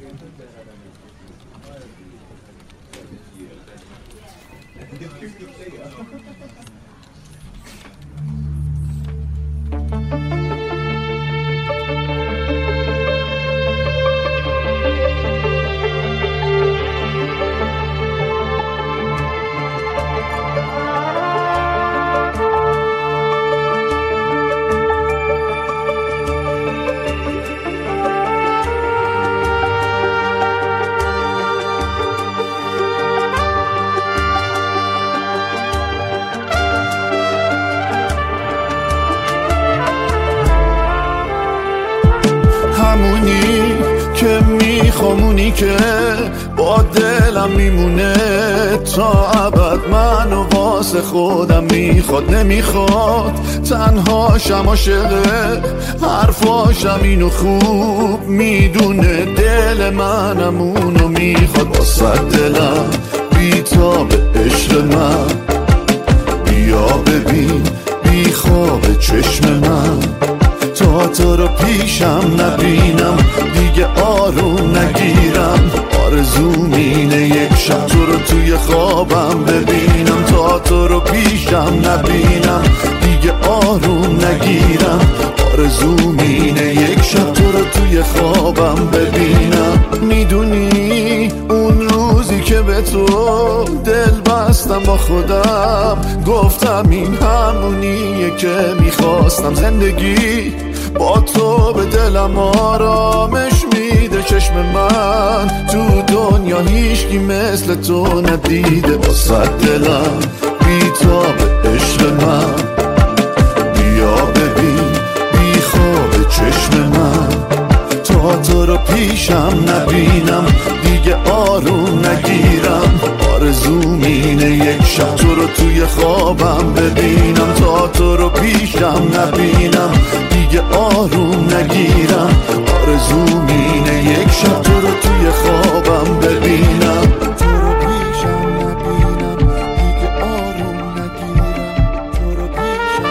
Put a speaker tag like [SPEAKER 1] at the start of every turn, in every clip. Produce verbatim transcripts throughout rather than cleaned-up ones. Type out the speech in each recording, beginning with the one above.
[SPEAKER 1] همونی که میخوامونی که با دلم میمونه تا ابد، منو واسه خودم میخواد نمیخواد تنهاشم، عاشقه حرفاشم اینو خوب میدونه، دل منم اونو میخواد. واسه دلم بیتاب عشق من، بیا ببین بی خواب چشم من، تا تو رو پیشم نبینم دیگه آروم نگیرم، آرزوم اینه یک شب تو رو توی خوابم ببینم، تا تو رو پیشم نبینم دیگه آروم نگیرم، آرزوم اینه یک شب تو رو توی خوابم ببینم. میدونی اون روزی که به تو دل بستم با خودم، گفتم این همونیه که میخواستم، زندگی با تو به دلم آرامش میده، چشم من تو دنیا هیچکی مثل تو ندیده. واسه دلم بیتاب عشق من، بیا ببین بی خواب چشم من، تا تو رو پیشم نبینم دیگه آروم نگیرم، آرزوم اینه یک شب تو رو توی خوابم ببینم، تا تو رو پیشم نبینم دیگه آروم نگیرم، آرزوم اینه یک شب تو رو توی خوابم ببینم، تو رو پیشم نبینم دیگه آروم نگیرم، تو رو پیشم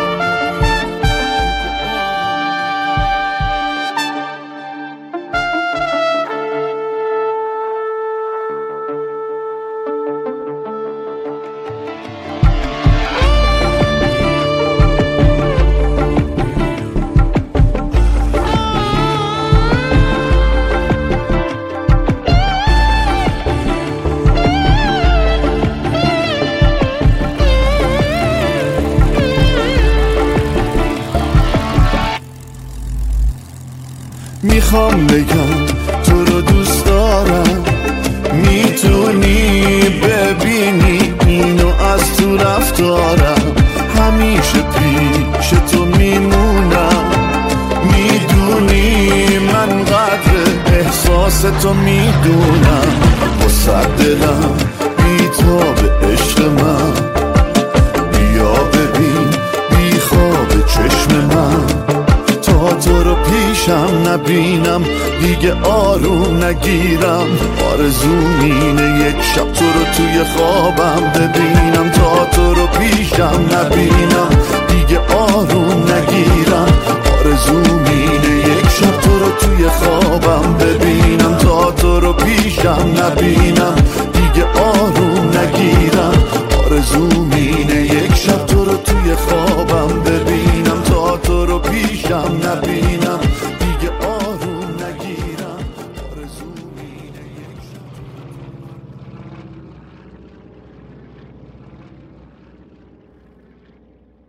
[SPEAKER 1] میخوام بگم تو رو دوست دارم، میتونی ببینی اینو از تو رفتارم، همیشه پیش تو میمونم، میدونی من قدر احساس تو میدونم. واسه دلم بیتاب عشق من، بیا ببین بی خواب چشم من، تا تو رو پیشم نبینم دیگه آروم نگیرم، آرزوم اینه یک شب تو رو توی خوابم ببینم، تا تو رو پیشم نبینم دیگه آروم نگیرم، آرزوم اینه یک شب تو رو توی خوابم ببینم، تا تو رو پیشم نبینم دیگه آروم نگیرم، آرزوم اینه یک شب تو رو توی خوابم ببینم، تا تو رو پیشم نبینم دیگه آروم نگیرم، آرزوم اینه یک شب.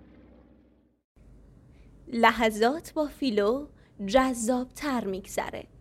[SPEAKER 2] لحظات با فیلو جذاب تر میگذره.